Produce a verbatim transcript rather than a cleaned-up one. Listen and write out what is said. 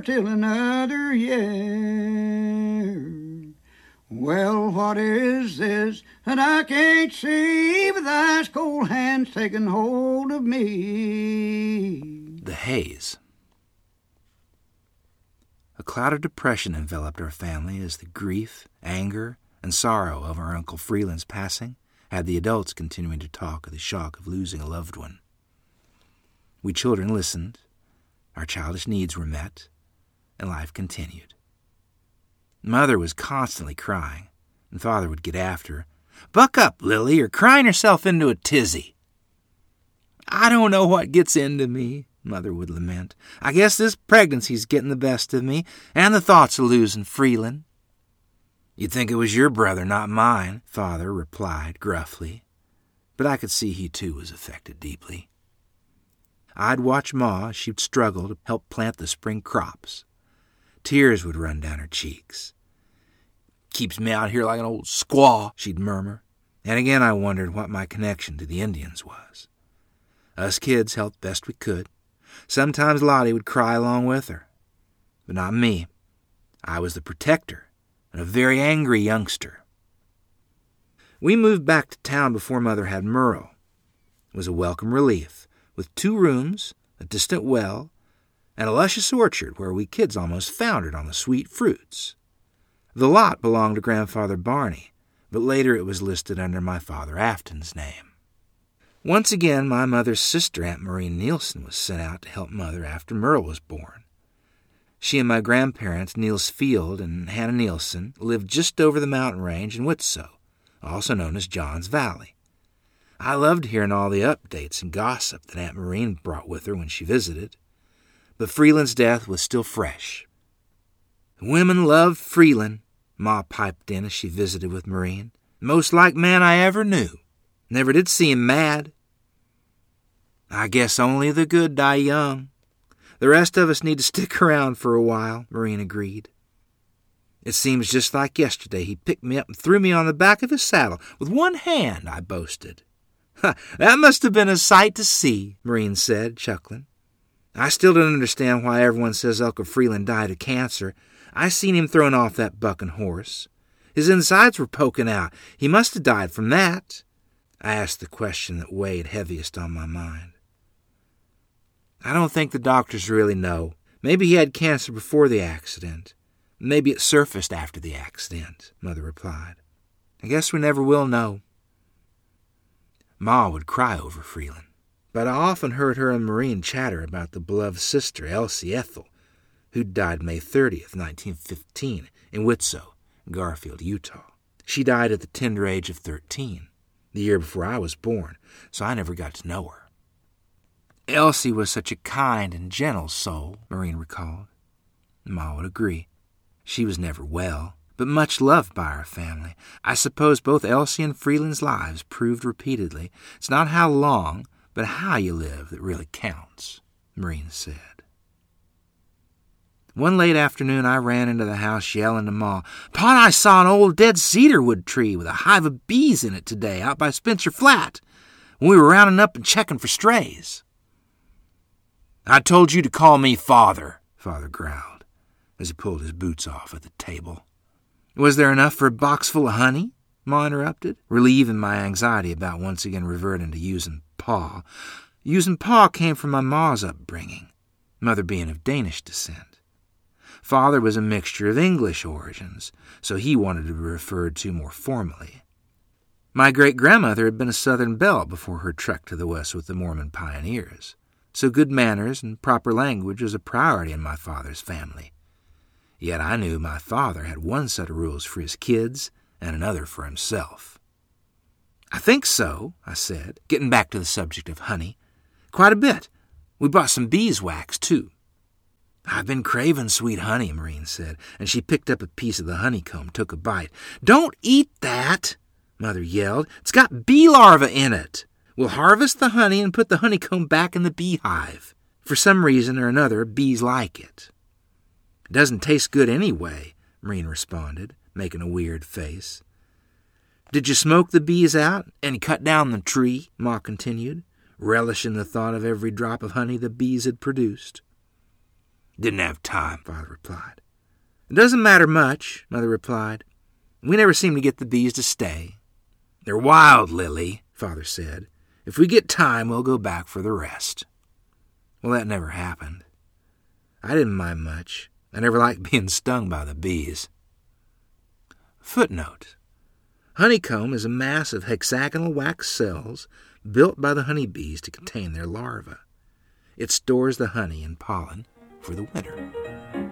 till another year. Well, what is this that I can't see with ice cold hands taking hold of me? The haze. A cloud of depression enveloped our family as the grief, anger, and sorrow of our Uncle Freeland's passing had the adults continuing to talk of the shock of losing a loved one. We children listened, our childish needs were met, and life continued. Mother was constantly crying, and Father would get after her. "Buck up, Lily, you're crying yourself into a tizzy." "I don't know what gets into me," Mother would lament. "I guess this pregnancy's getting the best of me, and the thoughts of losing Freeland." "You'd think it was your brother, not mine," Father replied gruffly, but I could see he too was affected deeply. I'd watch Ma as she'd struggle to help plant the spring crops. Tears would run down her cheeks. "Keeps me out here like an old squaw," she'd murmur, and again I wondered what my connection to the Indians was. Us kids helped best we could. Sometimes Lottie would cry along with her, but not me. I was the protector and a very angry youngster. We moved back to town before Mother had Merle. It was a welcome relief, with two rooms, a distant well, and a luscious orchard where we kids almost foundered on the sweet fruits. The lot belonged to Grandfather Barney, but later it was listed under my father Afton's name. Once again, my mother's sister, Aunt Maureen Nielsen, was sent out to help Mother after Merle was born. She and my grandparents, Niels Field and Hannah Nielsen, lived just over the mountain range in Witso, also known as John's Valley. I loved hearing all the updates and gossip that Aunt Maureen brought with her when she visited. But Freeland's death was still fresh. "The women loved Freeland," Ma piped in as she visited with Maureen. "Most like man I ever knew. Never did see him mad." "I guess only the good die young. The rest of us need to stick around for a while," Maureen agreed. "It seems just like yesterday he picked me up and threw me on the back of his saddle with one hand," I boasted. "That must have been a sight to see," Maureen said, chuckling. "I still don't understand why everyone says Uncle Freeland died of cancer. I seen him throwing off that bucking horse. His insides were poking out. He must have died from that." I asked the question that weighed heaviest on my mind. "I don't think the doctors really know. Maybe he had cancer before the accident. Maybe it surfaced after the accident," Mother replied. "I guess we never will know." Ma would cry over Freeland, but I often heard her and Maureen chatter about the beloved sister, Elsie Ethel, who died May thirtieth, nineteen fifteen, in Witso, Garfield, Utah. She died at the tender age of thirteen, the year before I was born, so I never got to know her. "Elsie was such a kind and gentle soul," Maureen recalled. Ma would agree. She was never well, but much loved by our family. I suppose both Elsie and Freeland's lives proved repeatedly it's not how long, but how you live that really counts, Maureen said. One late afternoon I ran into the house yelling to Ma, "Pa, I saw an old dead cedarwood tree with a hive of bees in it today out by Spencer Flat when we were rounding up and checking for strays." "I told you to call me Father," Father growled as he pulled his boots off at the table. "Was there enough for a box full of honey?" Ma interrupted, relieving my anxiety about once again reverting to using Pa. Using Pa came from my Ma's upbringing, Mother being of Danish descent. Father was a mixture of English origins, so he wanted to be referred to more formally. My great-grandmother had been a Southern belle before her trek to the West with the Mormon pioneers, so good manners and proper language was a priority in my father's family. Yet I knew my father had one set of rules for his kids and another for himself. "I think so," I said, getting back to the subject of honey. "Quite a bit. We bought some beeswax, too." "I've been craving sweet honey," Maureen said, and she picked up a piece of the honeycomb, took a bite. "Don't eat that," Mother yelled. "It's got bee larvae in it. We'll harvest the honey and put the honeycomb back in the beehive. For some reason or another, bees like it." "It doesn't taste good anyway," Maureen responded, making a weird face. "Did you smoke the bees out and cut down the tree?" Ma continued, relishing the thought of every drop of honey the bees had produced. Didn't have time, Father replied. It doesn't matter much, Mother replied. We never seem to get the bees to stay. They're wild, Lily, Father said. If we get time, we'll go back for the rest. Well, that never happened. I didn't mind much. I never liked being stung by the bees. Footnote. Honeycomb is a mass of hexagonal wax cells built by the honeybees to contain their larvae. It stores the honey and pollen for the winter.